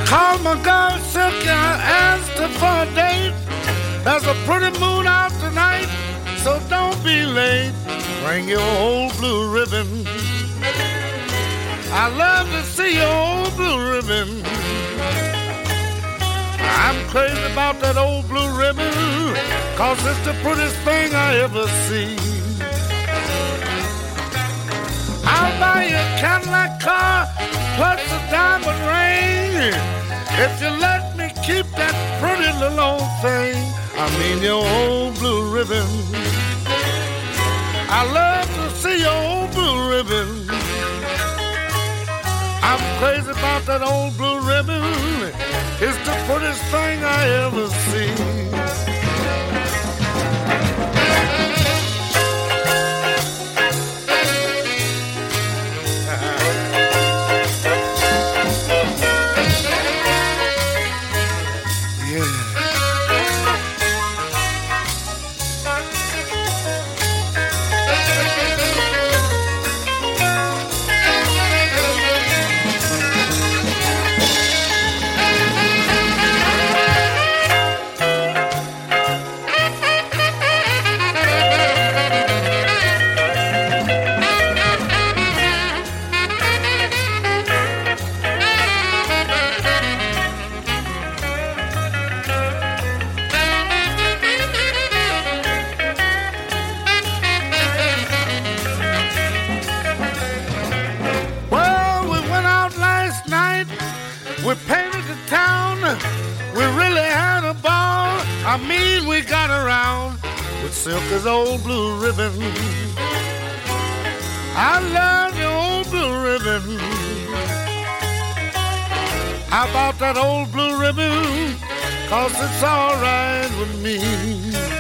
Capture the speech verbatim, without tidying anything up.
Called my girl Silky, I asked her for a date. There's a pretty moon out tonight, so don't be late. Bring your old blue ribbon. I love to see your old blue ribbon. I'm crazy about that old blue ribbon, 'cause it's the prettiest thing I ever see. I'll buy you a Cadillac car plus a diamond ring if you let me keep that pretty little old thing. I mean your old blue ribbon. I love to see your old blue ribbon. I'm crazy about that old blue ribbon. It's the prettiest thing I ever see. We painted the town, we really had a ball. I mean, we got around with Silky's old blue ribbon. I love your old blue ribbon. How about that old blue ribbon? 'Cause it's all right with me.